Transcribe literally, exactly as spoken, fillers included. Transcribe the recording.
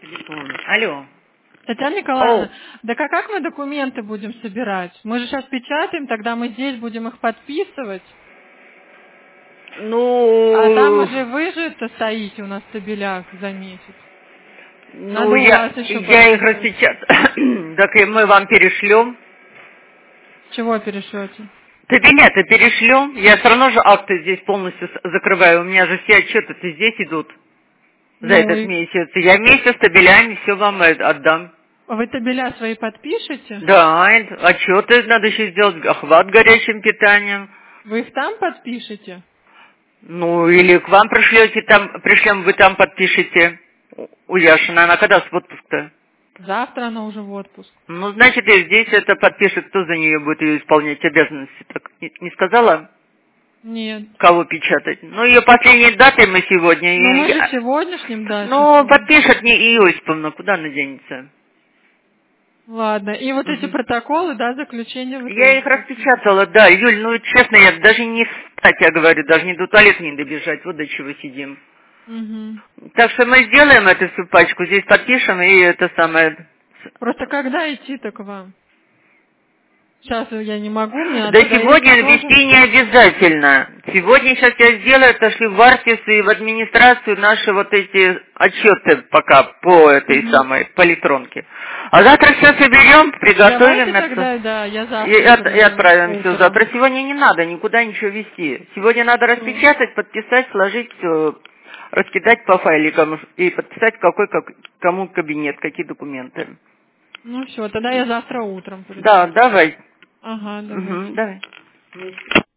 телефон. Алло. Татьяна Николаевна, Оу. да как, как мы документы будем собирать? Мы же сейчас печатаем, тогда мы здесь будем их подписывать. Ну, А там уже вы же это стоите у нас в табелях за месяц. ну Надо у я, вас еще я их подписать. распечатаю. Так и мы вам перешлем. Чего перешлете? Табеля-то перешлем. Я все равно же акты здесь полностью с- закрываю. У меня же все отчеты здесь идут за Ну этот и месяц. Я вместе с табелями все вам э, отдам. вы табеля свои подпишете? Да, э, отчеты надо еще сделать, охват горячим питанием. Вы их там подпишете? Ну, или к вам пришлете, там, пришлем, вы там подпишете. У у Яшина, она когда в отпуск-то? Завтра она уже в отпуск. Ну, значит, и здесь это подпишет, кто за нее будет ее исполнять обязанности. Так не, не сказала, Нет. кого печатать? Ну, ее последней датой мы сегодня. Ну мы И, же сегодняшним дальше ну, сидим. подпишет не ее Осиповна, куда она денется? Ладно. И вот эти Мгм. протоколы, да, заключения вы Я тоже их подпишете. распечатала, да, Юль, ну, честно, я даже не встать, я говорю, даже не до туалета не добежать, вот до чего сидим. Угу. Так что мы сделаем эту всю пачку, здесь подпишем, и это самое... Просто когда идти-то к вам? Сейчас я не могу, мне Да надо сегодня доехать тоже. вести не обязательно. Сегодня сейчас я сделаю, отошли в Артис и в администрацию наши вот эти отчеты пока по этой Угу. самой, по электронке. А завтра все соберем, приготовим Давайте это. тогда, да, я И, завтра от- и приду отправим все утром. завтра. Сегодня не надо никуда ничего вести. Сегодня надо Всё. распечатать, подписать, сложить все, раскидать по файликам и подписать, какой как, кому кабинет, какие документы. Ну все, тогда я завтра утром приду. Да, давай. Ага, Угу, давайте. давай.